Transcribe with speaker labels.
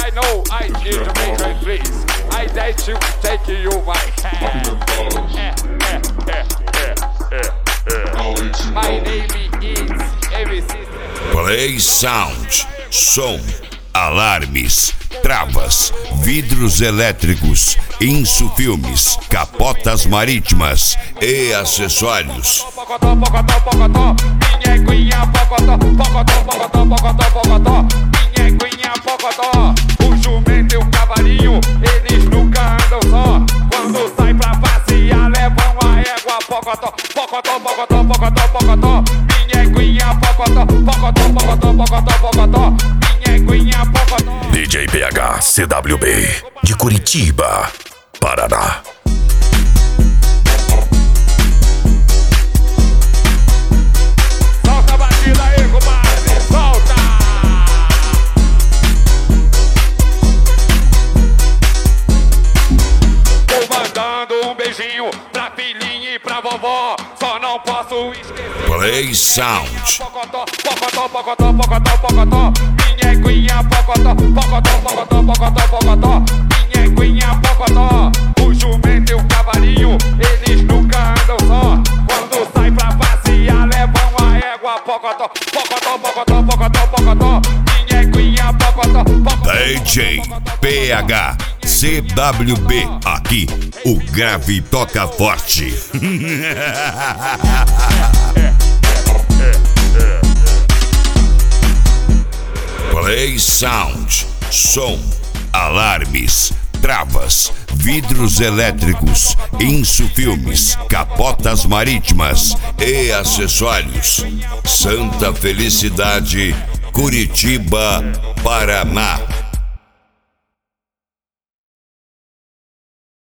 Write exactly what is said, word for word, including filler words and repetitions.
Speaker 1: I know I need to make it please. I dare to take you my hand. Eh, eh, eh, eh, eh, eh. My name is M C.
Speaker 2: Play Sound. Som. Alarmes, travas, vidros elétricos, insufilmes, capotas marítimas e acessórios.
Speaker 1: Pocotó, pocotó, pocotó, minha eguinha pocotó, pocotó, pocotó, pocotó, pocotó, minha eguinha pocotó. O jumento e o cavalinho, eles nunca andam só. Quando sai pra passear, levam a égua pocotó, pocotó, pocotó, pocotó, pocotó, minha eguinha pocotó, pocotó, pocotó, pocotó, pocotó.
Speaker 3: D J P H C W B de Curitiba, Paraná.
Speaker 1: Solta a batida aí, compadre, solta! Tô mandando um beijinho pra filhinha e pra vovó. Só não posso esquecer.
Speaker 2: Play Sound.
Speaker 1: Pocotó, pocotó, pocotó, pocotó, pocotó. Minha eguinha pocotó, pocotó, pocotó, pocotó, pocotó. Minha eguinha pocotó. O jumento e o cavalinho, eles nunca andam só. Quando sai pra passear, levam a égua pocotó, pocotó, pocotó, pocotó, pocotó. Minha eguinha pocotó, pocotó.
Speaker 2: D J P H C W B. Aqui o grave toca forte. Play Sound. Som. Alarmes, travas, vidros elétricos, insufilmes, capotas marítimas e acessórios. Santa Felicidade, Curitiba, Paraná.